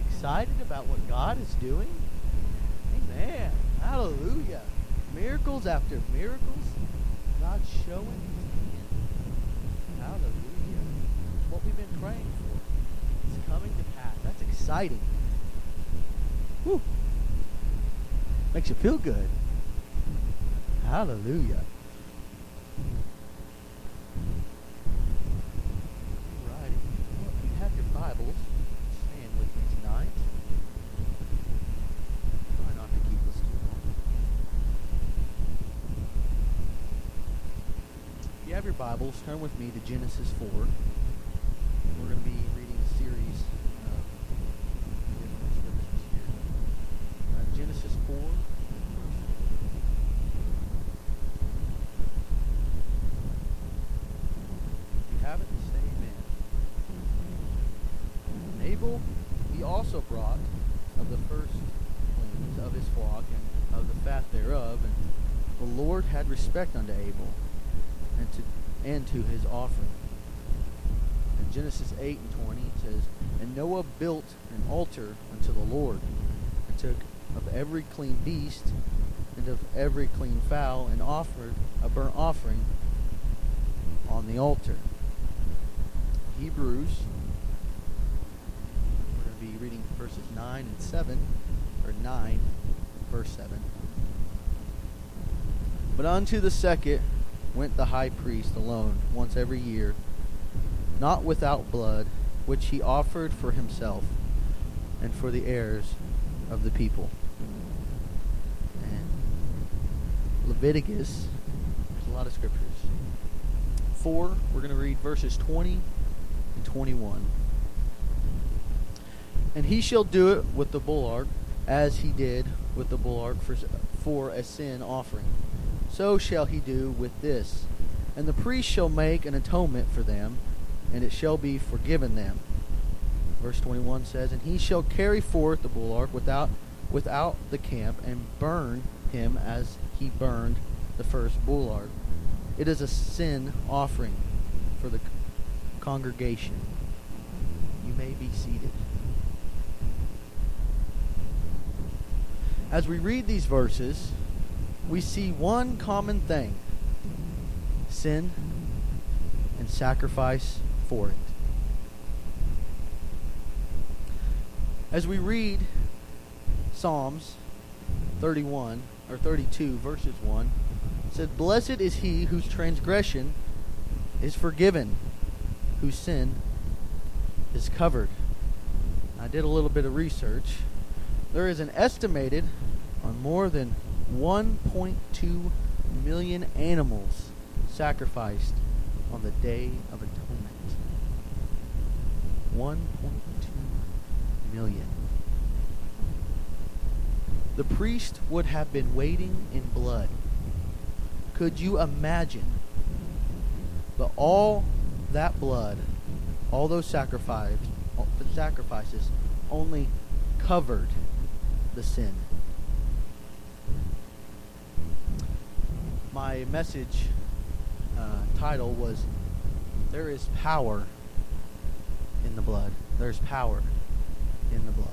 excited about what God is doing? Amen. Hallelujah. Miracles after miracles. God's showing His hand. Hallelujah. What we've been praying for is coming to pass. That's exciting. Whew. Makes you feel good. Hallelujah. Alrighty. Well, if you have your Bibles, stand with me tonight. Try not to keep us too long. If you have your Bibles, turn with me to Genesis 4. We're going to be reading a series of different scriptures here. Genesis 4. Have it, say amen. And Abel he also brought of the firstlings of his flock and of the fat thereof, and the Lord had respect unto Abel and to his offering. In Genesis 8 and 20 it says, And Noah built an altar unto the Lord, and took of every clean beast and of every clean fowl, and offered a burnt offering on the altar. Hebrews, we're going to be reading verses 9 and 7, or 9, verse 7. But unto the second went the high priest alone once every year, not without blood, which he offered for himself and for the heirs of the people. And Leviticus, there's a lot of scriptures. 4, we're going to read verses 20 and 21. And he shall do it with the bullock, as he did with the bullock for a sin offering. So shall he do with this. And the priest shall make an atonement for them, and it shall be forgiven them. Verse 21 says, And he shall carry forth the bullock without the camp, and burn him as he burned the first bullock. It is a sin offering for the congregation. You may be seated. As we read these verses, we see one common thing: sin and sacrifice for it. As we read Psalms 31 or 32 verses 1, it said, Blessed is he whose transgression is forgiven, whose sin is covered. I did a little bit of research. There is an estimated on more than 1.2 million animals sacrificed on the Day of Atonement. 1.2 million. The priest would have been wading in blood. Could you imagine all that blood, all those sacrifices only covered the sin? My message title was, There is power in the blood. There's power in the blood.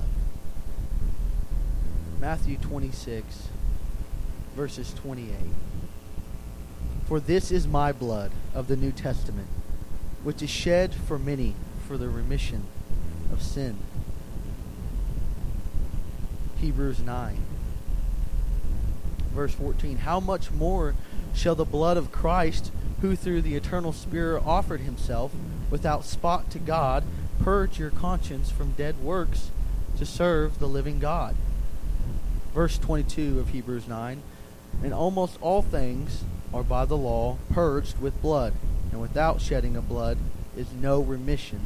Matthew 26, verses 28. For this is my blood of the New Testament, which is shed for many for the remission of sin. Hebrews 9, verse 14. How much more shall the blood of Christ, who through the eternal Spirit offered himself without spot to God, purge your conscience from dead works to serve the living God? Verse 22 of Hebrews 9. And almost all things are by the law purged with blood, and without shedding of blood is no remission.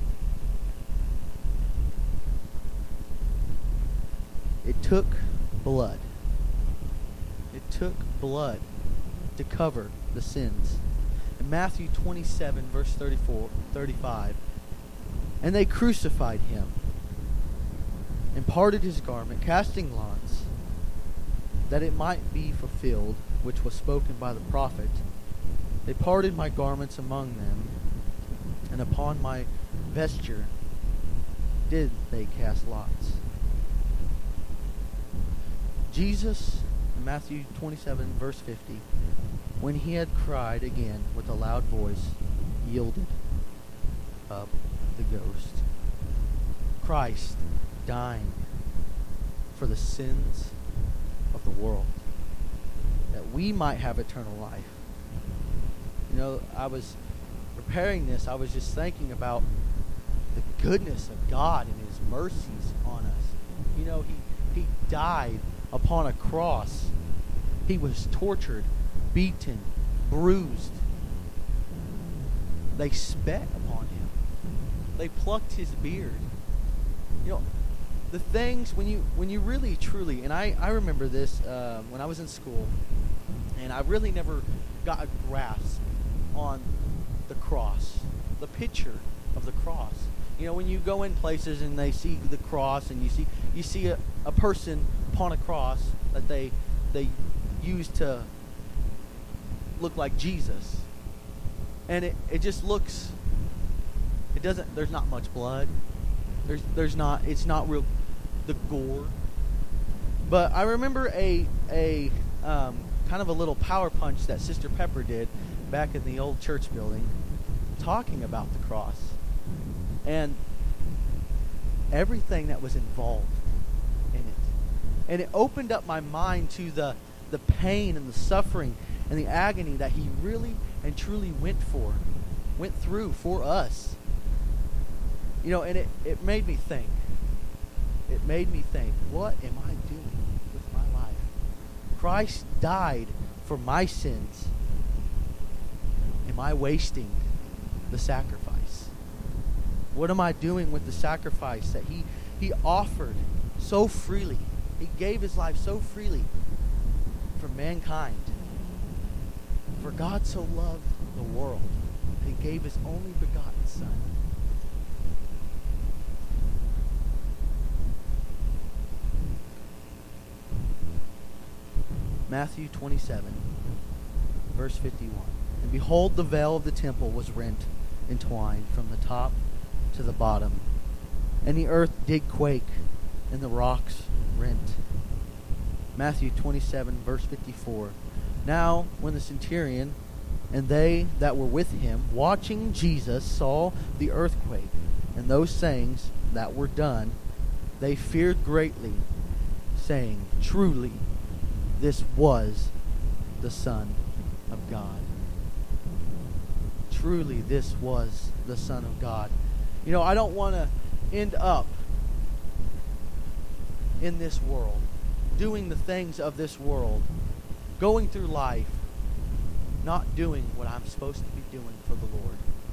It took blood. It took blood to cover the sins. In Matthew 27, verse 35, And they crucified him, and parted his garment, casting lots, that it might be fulfilled, which was spoken by the prophet. They parted my garments among them, and upon my vesture did they cast lots. Jesus, in Matthew 27, verse 50, when he had cried again with a loud voice, yielded up the ghost. Christ dying for the sins of the world, that we might have eternal life. You know, I was preparing this, I was just thinking about the goodness of God and His mercies on us. You know, He died upon a cross. He was tortured, beaten, bruised. They spat upon Him. They plucked His beard. You know, the things when you really truly, and I remember this when I was in school, and I really never got a grasp on the cross, the picture of the cross. You know, when you go in places and they see the cross, and you see a person upon a cross that they use to look like Jesus, and it just looks, it doesn't, there's not much blood, there's not, it's not real, the gore. But I remember a kind of a little power punch that Sister Pepper did back in the old church building, talking about the cross and everything that was involved in it. And it opened up my mind to the pain and the suffering and the agony that He really and truly went through for us. You know, and it made me think. It made me think, what am I doing with my life? Christ died for my sins. Am I wasting the sacrifice? What am I doing with the sacrifice that He offered so freely? He gave His life so freely for mankind. For God so loved the world that He gave His only begotten Son. Matthew 27, verse 51. And behold, the veil of the temple was rent in twine from the top to the bottom. And the earth did quake, and the rocks rent. Matthew 27, verse 54. Now, when the centurion and they that were with him, watching Jesus, saw the earthquake and those things that were done, they feared greatly, saying, truly, this was the Son of God. Truly, this was the Son of God. You know, I don't want to end up in this world, doing the things of this world, going through life, not doing what I'm supposed to be doing for the Lord.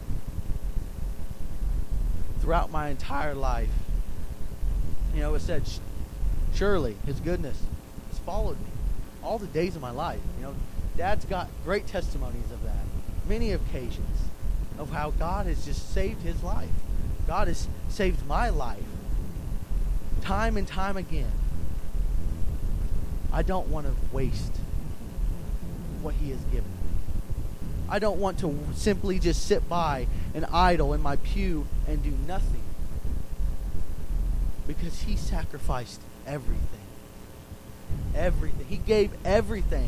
Throughout my entire life, you know, it said, surely His goodness has followed me all the days of my life. You know, Dad's got great testimonies of that. Many occasions of how God has just saved his life. God has saved my life time and time again. I don't want to waste what He has given me. I don't want to simply just sit by and idle in my pew and do nothing, because He sacrificed everything. Everything. He gave everything.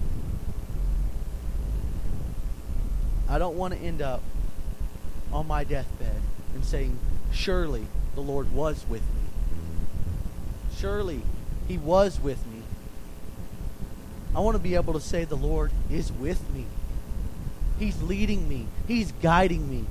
I don't want to end up on my deathbed and saying, surely the Lord was with me. Surely He was with me. I want to be able to say the Lord is with me. He's leading me. He's guiding me.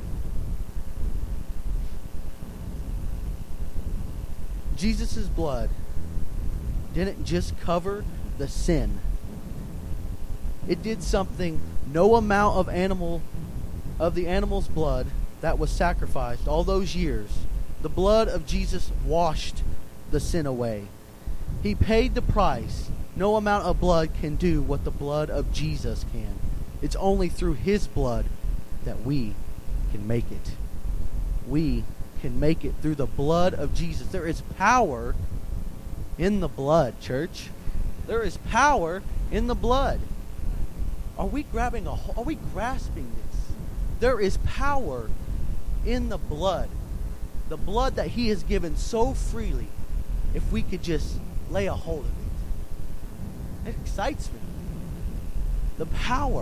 Jesus' blood didn't just cover the sin. It did something no amount of the animal's blood that was sacrificed all those years. The blood of Jesus washed the sin away. He paid the price. No amount of blood can do what the blood of Jesus can. It's only through His blood that we can make it. We can make it through the blood of Jesus. There is power in the blood, church. There is power in the blood. Are we grasping this? There is power in the blood. the blood that he has given so freely, if we could just lay a hold of it. It excites me. The power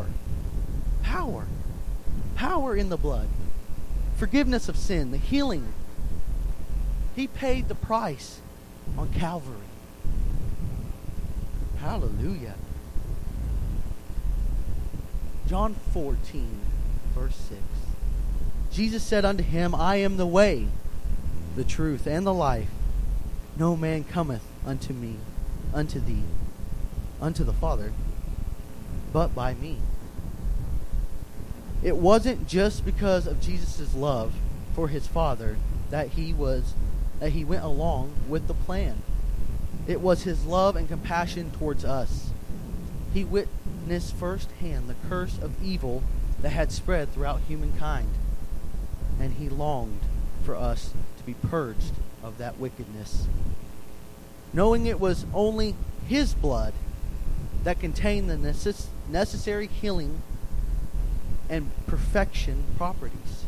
in the blood. Forgiveness of sin, the healing. He paid the price on Calvary. Hallelujah. John 14, verse 6. Jesus said unto him, I am the way, the truth, and the life. No man cometh unto me, unto thee, unto the Father, but by me. It wasn't just because of Jesus' love for his Father that he went along with the plan. It was his love and compassion towards us. He witnessed firsthand the curse of evil that had spread throughout humankind, and he longed for us to be purged of that wickedness. Knowing it was only his blood that contained the necessary healing and perfection properties.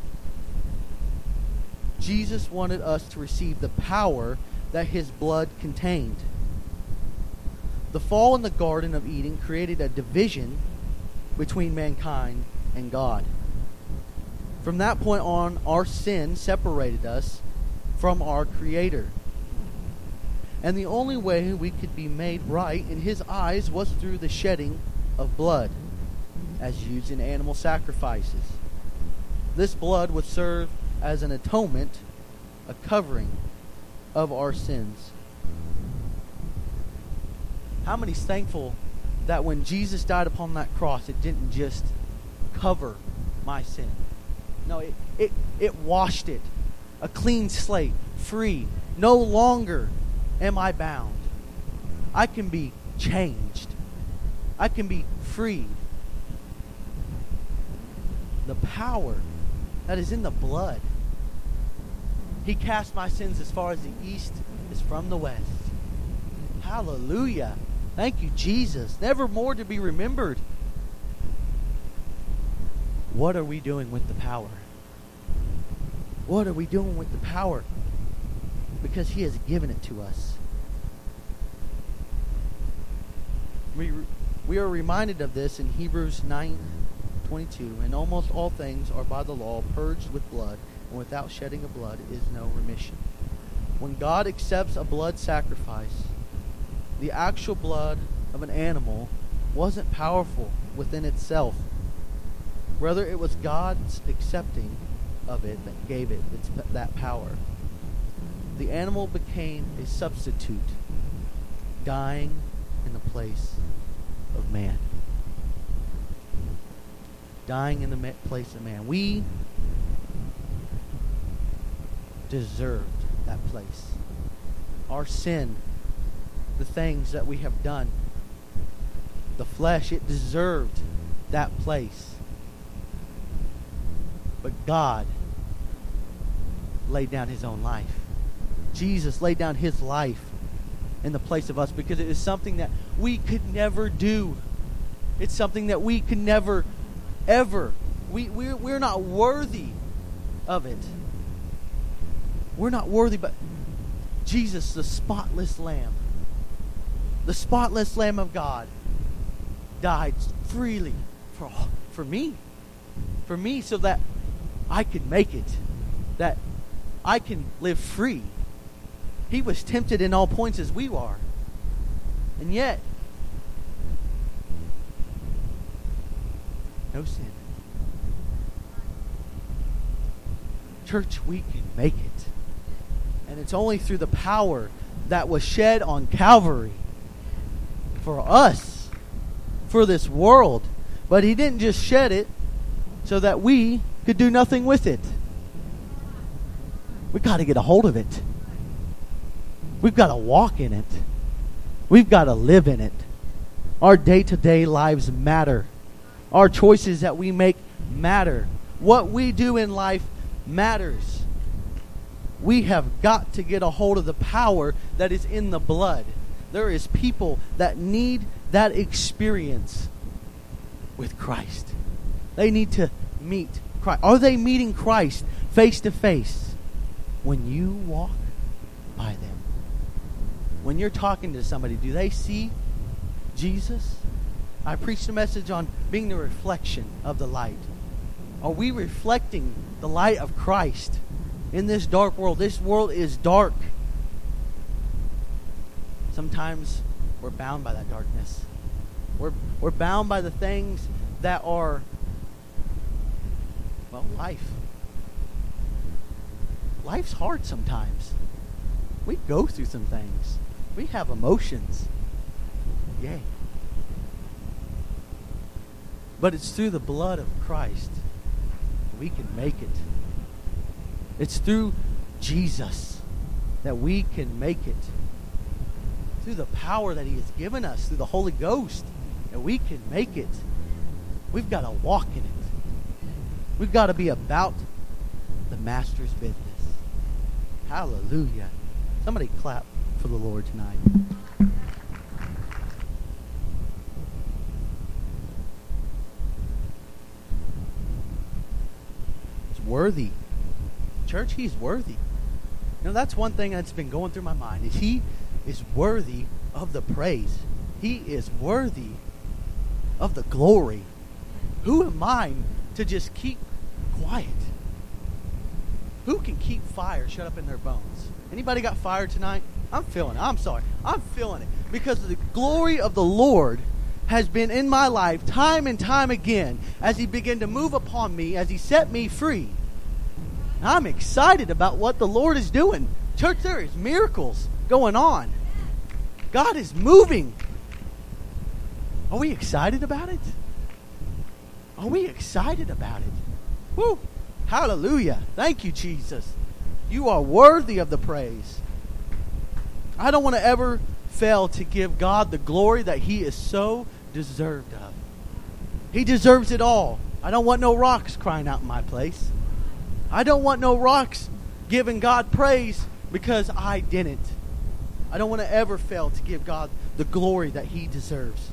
Jesus wanted us to receive the power that his blood contained. The fall in the Garden of Eden created a division between mankind and God. From that point on, our sin separated us from our Creator. And the only way we could be made right in his eyes was through the shedding of blood, as used in animal sacrifices. This blood would serve as an atonement, a covering of our sins. How many's thankful that when Jesus died upon that cross, it didn't just cover my sin? No, it washed it. A clean slate, free. No longer am I bound. I can be changed. I can be freed. The power that is in the blood. He cast my sins as far as the east is from the west. Hallelujah. Thank you, Jesus. Never more to be remembered. What are we doing with the power? What are we doing with the power? Because he has given it to us. We are reminded of this in Hebrews 9:22. And almost all things are by the law purged with blood, and without shedding of blood is no remission. When God accepts a blood sacrifice, the actual blood of an animal wasn't powerful within itself. Rather, it was God's accepting of it that gave it that power. The animal became a substitute, dying in the place of man. Dying in the place of man. We deserved that place. Our sin, the things that we have done, the flesh, it deserved that place. But God laid down his own life. Jesus laid down his life in the place of us because it is something that we could never do. It's something that we could never, ever. We're not worthy of it. We're not worthy, but Jesus, the spotless Lamb of God, died freely for me, so that I could make it, that I can live free. He was tempted in all points as we are, and yet no sin. Church, we can make it. And it's only through the power that was shed on Calvary for us, for this world. But he didn't just shed it so that we could do nothing with it. We've got to get a hold of it. We've got to walk in it. We've got to live in it. Our day-to-day lives matter. Our choices that we make matter. What we do in life matters. We have got to get a hold of the power that is in the blood. There is people that need that experience with Christ. They need to meet Christ. Are they meeting Christ face to face when you walk by them? When you're talking to somebody, do they see Jesus? I preached a message on being the reflection of the light. Are we reflecting the light of Christ in this dark world? This world is dark. Sometimes we're bound by that darkness. We're bound by the things that are, well, life. Life's hard sometimes. We go through some things. We have emotions. Yay. But it's through the blood of Christ we can make it. It's through Jesus that we can make it. Through the power that He has given us, through the Holy Ghost, that we can make it. We've got to walk in it. We've got to be about the Master's business. Hallelujah. Somebody clap for the Lord tonight. It's worthy. Church, He's worthy. That's one thing that's been going through my mind, is He is worthy of the praise. He is worthy of the glory. Who am I to just keep quiet? Who can keep fire shut up in their bones? Anybody got fire tonight? I'm feeling it. I'm sorry. I'm feeling it. Because the glory of the Lord has been in my life time and time again as He began to move upon me, as He set me free. I'm excited about what the Lord is doing. Church, there is miracles going on. God is moving. Are we excited about it? Are we excited about it? Woo! Hallelujah. Thank you, Jesus. You are worthy of the praise. I don't want to ever fail to give God the glory that He is so deserved of. He deserves it all. I don't want no rocks crying out in my place. I don't want no rocks giving God praise because I didn't. I don't want to ever fail to give God the glory that He deserves.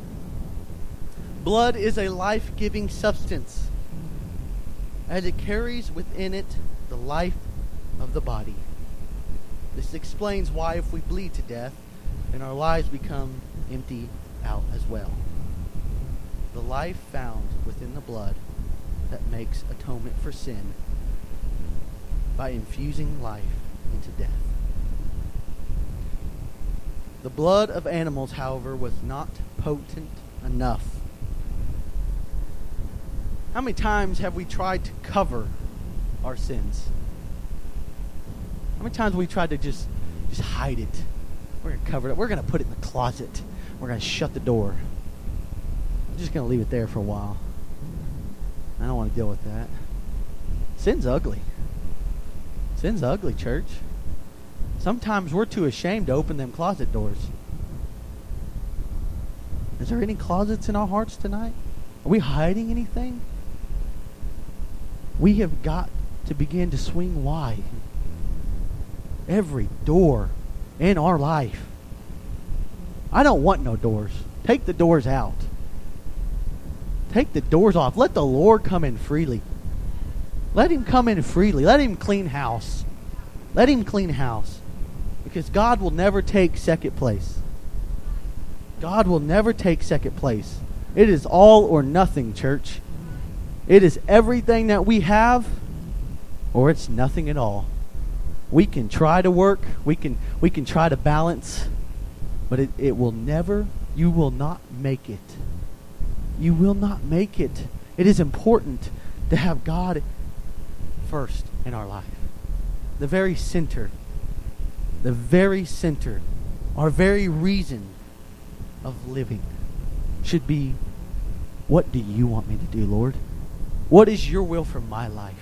Blood is a life-giving substance, as it carries within it the life of the body. This explains why if we bleed to death, then our lives become empty out as well. The life found within the blood that makes atonement for sin by infusing life into death. The blood of animals, however, was not potent enough. How many times have we tried to cover our sins? How many times have we tried to just hide it? We're going to cover it up. We're going to put it in the closet. We're going to shut the door. I'm just going to leave it there for a while. I don't want to deal with that. Sin's ugly. Sin's ugly, church. Sometimes we're too ashamed to open them closet doors. Is there any closets in our hearts tonight? Are we hiding anything? We have got to begin to swing wide every door in our life. I don't want no doors. Take the doors out. Take the doors off. Let the Lord come in freely. Let Him come in freely. Let Him clean house. Let Him clean house. Because God will never take second place. God will never take second place. It is all or nothing, church. It is everything that we have, or it's nothing at all. We can try to work. We can try to balance. But it will never, you will not make it. You will not make it. It is important to have God first in our life. The very center. The very center. Our very reason of living should be, what do you want me to do, Lord? What is your will for my life?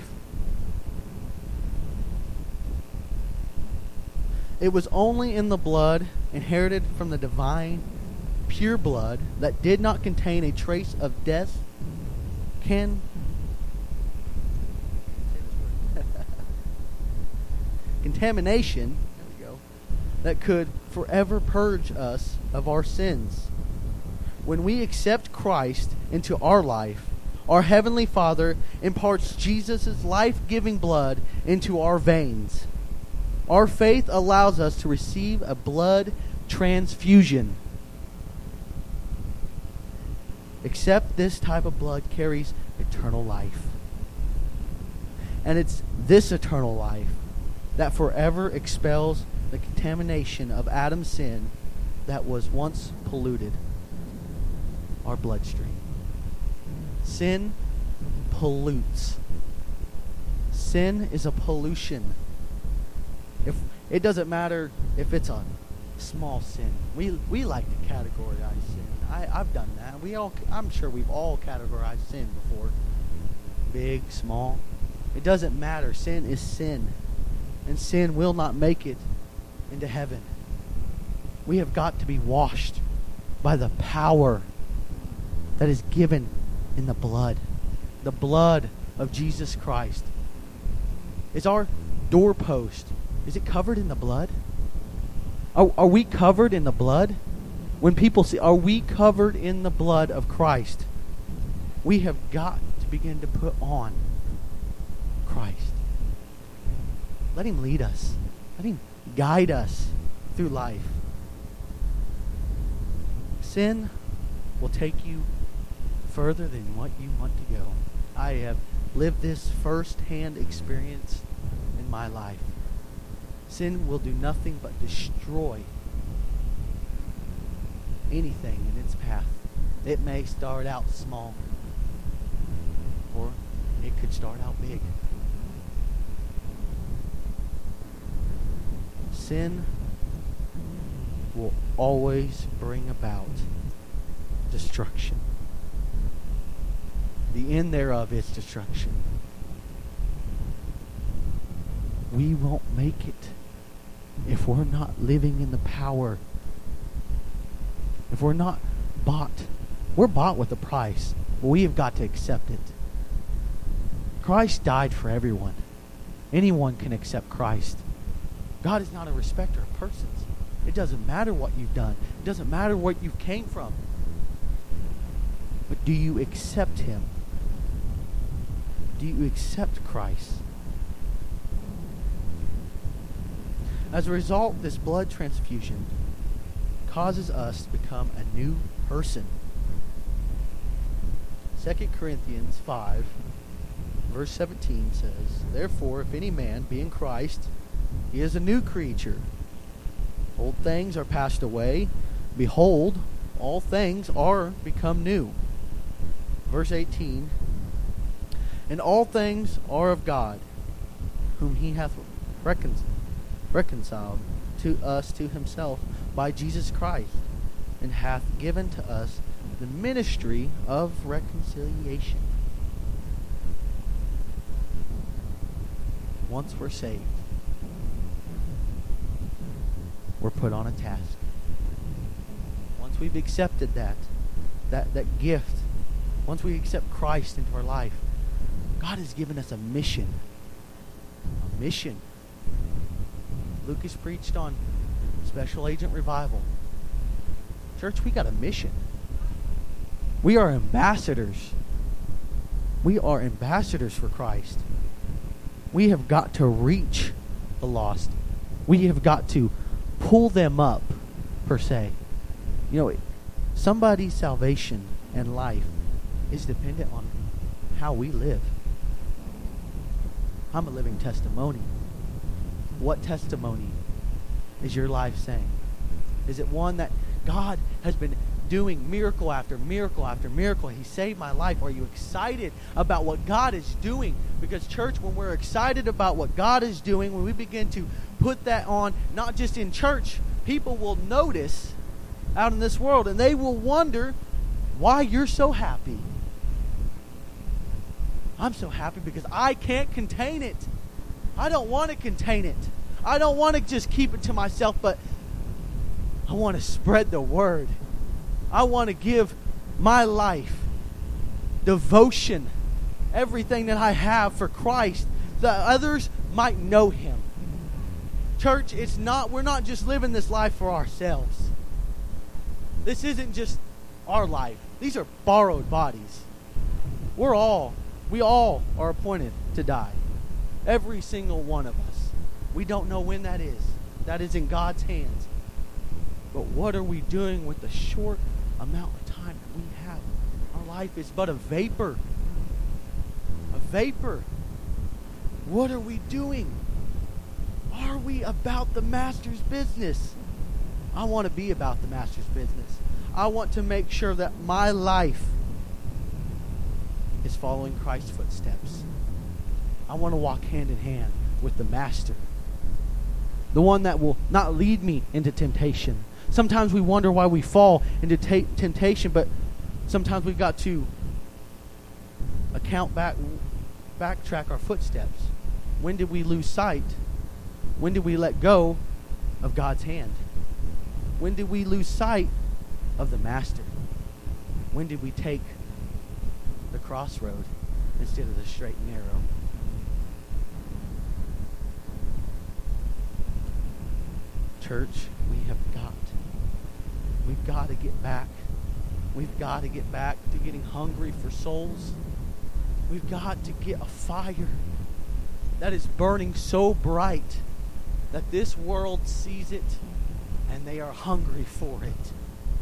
It was only in the blood inherited from the divine, pure blood that did not contain a trace of death contamination, there we go, that could forever purge us of our sins. When we accept Christ into our life, our Heavenly Father imparts Jesus' life-giving blood into our veins. Our faith allows us to receive a blood transfusion. Except this type of blood carries eternal life. And it's this eternal life that forever expels the contamination of Adam's sin that was once polluted our bloodstream. Sin pollutes. Sin is a pollution. If it doesn't matter if it's a small sin. We like to categorize sin. I've done that. I'm sure we've all categorized sin before. Big, small. It doesn't matter. Sin is sin. And sin will not make it into heaven. We have got to be washed by the power that is given in the blood. The blood of Jesus Christ. Is our doorpost, is it covered in the blood? Are we covered in the blood? When people say, are we covered in the blood of Christ? We have got to begin to put on Christ. Let Him lead us. Let Him guide us through life. Sin will take you further than what you want to go. I have lived this first-hand experience in my life. Sin will do nothing but destroy anything in its path. It may start out small, or it could start out big. Sin will always bring about destruction. The end thereof is destruction. We won't make it if we're not living in the power. If we're not bought. We're bought with a price, but we have got to accept it. Christ died for everyone. Anyone can accept Christ. God is not a respecter of persons. It doesn't matter what you've done. It doesn't matter where you came from. But do you accept Him? Do you accept Christ? As a result, this blood transfusion causes us to become a new person. 2 Corinthians 5, verse 17 says, "Therefore, if any man be in Christ, he is a new creature. Old things are passed away. Behold, all things are become new." Verse 18, "And all things are of God, whom He hath reconciled to us to Himself by Jesus Christ, and hath given to us the ministry of reconciliation." Once we're saved, we're put on a task. Once we've accepted that gift, once we accept Christ into our life, God has given us a mission. A mission. Lucas preached on Special Agent Revival. Church, we got a mission. We are ambassadors. We are ambassadors for Christ. We have got to reach the lost. We have got to pull them up, per se. You know, somebody's salvation and life is dependent on how we live. I'm a living testimony. What testimony is your life saying? Is it one that God has been doing miracle after miracle after miracle? He saved my life. Are you excited about what God is doing? Because church, when we're excited about what God is doing, when we begin to put that on, not just in church, people will notice out in this world, and they will wonder why you're so happy. I'm so happy because I can't contain it. I don't want to contain it. I don't want to just keep it to myself, but I want to spread the word. I want to give my life, devotion, everything that I have for Christ, that others might know Him. Church, we're not just living this life for ourselves. This isn't just our life. These are borrowed bodies. We all are appointed to die. Every single one of us. We don't know when that is. That is in God's hands. But what are we doing with the short amount of time that we have? Our life is but a vapor. A vapor. What are we doing? Are we about the Master's business? I want to be about the Master's business. I want to make sure that my life is following Christ's footsteps. I want to walk hand in hand with the Master. The one that will not lead me into temptation. Sometimes we wonder why we fall into temptation, but sometimes we've got to backtrack our footsteps. When did we lose sight? When did we let go of God's hand? When did we lose sight of the Master? When did we take the crossroad instead of the straight and narrow? Church, we've got to get back. We've got to get back to getting hungry for souls. We've got to get a fire that is burning so bright that this world sees it and they are hungry for it.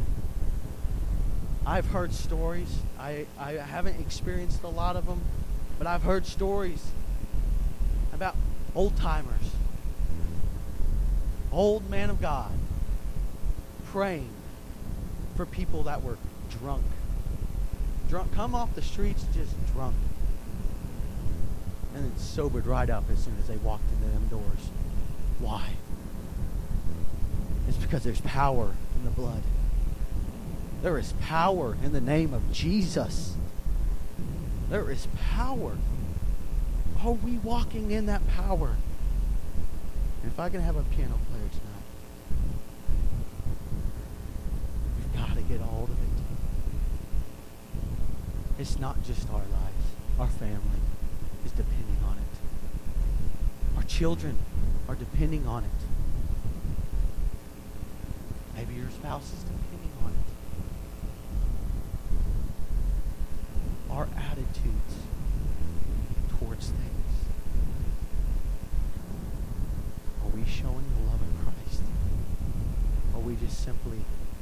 I've heard stories. I haven't experienced a lot of them, but I've heard stories about old-timers, old man of God, praying for people that were drunk. Come off the streets just drunk. And then sobered right up as soon as they walked into them doors. Why? It's because there's power in the blood. There is power in the name of Jesus. There is power. Are we walking in that power? And if I can have a piano player tonight, we've got to get a hold of it. It's not just our lives. Our family is depending on it. Our children are depending on it. Maybe your spouse is depending on it. Our attitudes towards things. Are we showing the love of Christ? Or are we just simply,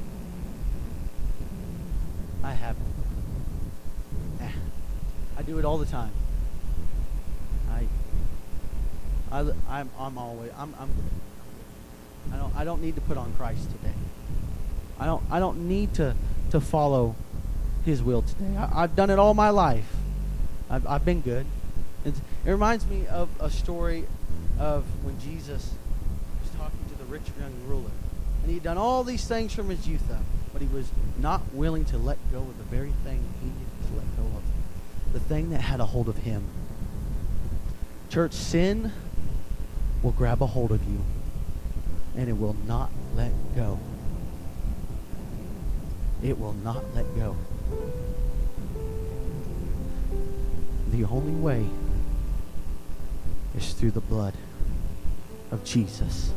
I do it all the time. I don't need to put on Christ today. I don't need to follow His will today. I've done it all my life. I've been good. It reminds me of a story of when Jesus was talking to the rich young ruler, and he'd done all these things from his youth up, but he was not willing to let go of the very thing he needed to let go of, the thing that had a hold of him. Church, sin will grab a hold of you, and it will not let go. It will not let go. The only way is through the blood of Jesus.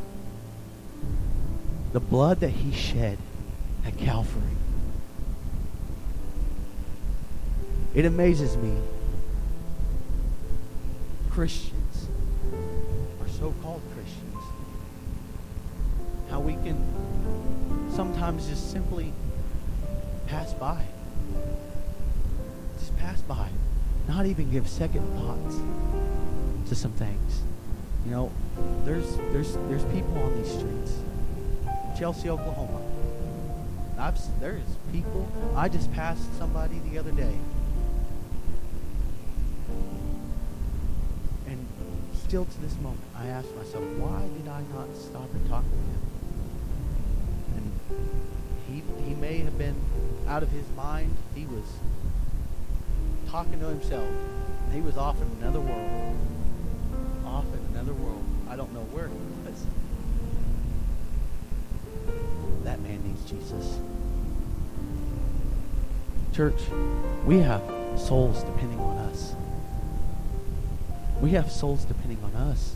The blood that He shed at Calvary. It amazes me. Christians, or so-called Christians, how we can sometimes just simply pass by. Just pass by. Not even give second thoughts to some things. You know, there's people on these streets. Chelsea, Oklahoma. There's people. I just passed somebody the other day. And still to this moment, I ask myself, why did I not stop and talk to him? And he may have been out of his mind. He was talking to himself. He was off in another world. Off in another world. I don't know where he was. That man needs Jesus. Church, we have souls depending on us. We have souls depending on us.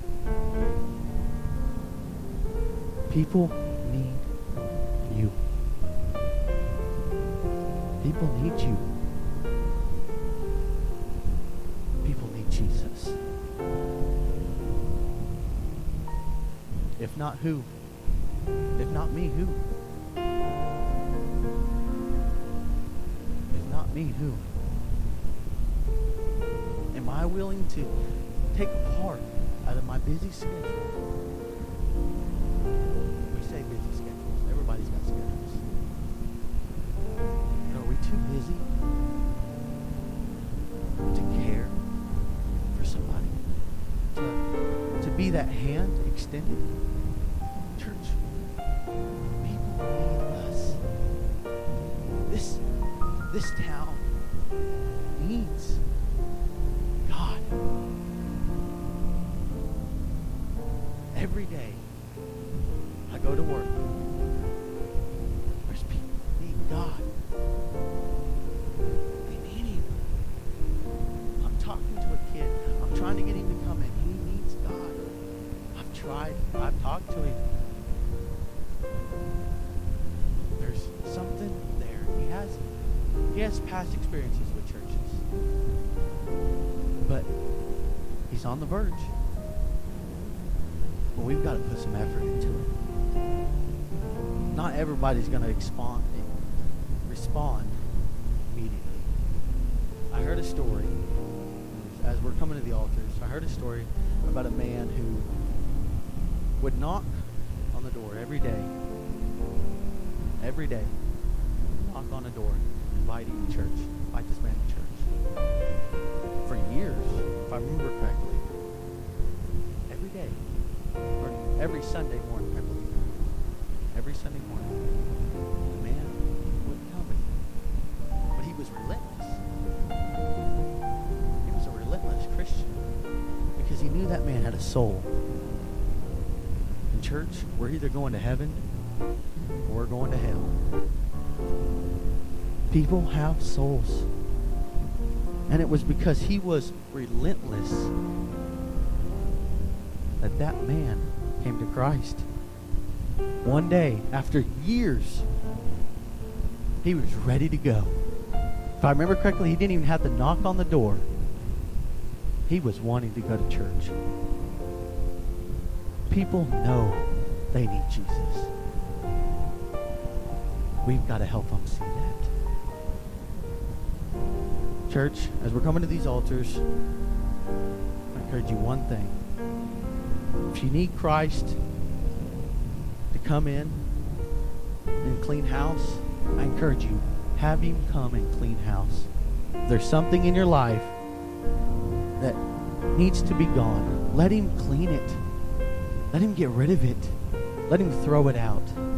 People need you. People need you. People need Jesus. If not who? If not me, who? If not me, who? Am I willing to take a part out of my busy schedule? We say busy schedules. Everybody's got schedules. But are we too busy to care for somebody? To be that hand extended? Church, people need us. This town needs God. Every day I go to work, there's people who need God. They need Him. I'm talking to a kid. I'm trying to get him to come in. He needs God. I've tried. I've talked to him. There's something there. He has past experiences with churches. But he's on the verge. But we've got to put some effort into it. Not everybody's going to respond immediately. I heard a story, as we're coming to the altars, I heard a story about a man who would knock on the door every day, knock on a door, invite him to church, invite this man to church. For years, if I remember correctly, every day, or every Sunday morning, I believe. Every Sunday morning, the man wouldn't come with him. But he was relentless. He was a relentless Christian because he knew that man had a soul. In church, we're either going to heaven or we're going to hell. People have souls. And it was because he was relentless that man came to Christ. One day, after years, he was ready to go. If I remember correctly, he didn't even have to knock on the door. He was wanting to go to church. People know they need Jesus. We've got to help them see that. Church, as we're coming to these altars, I encourage you one thing. If you need Christ to come in and clean house, I encourage you, have Him come and clean house. If there's something in your life that needs to be gone, let Him clean it. Let Him get rid of it. Let Him throw it out.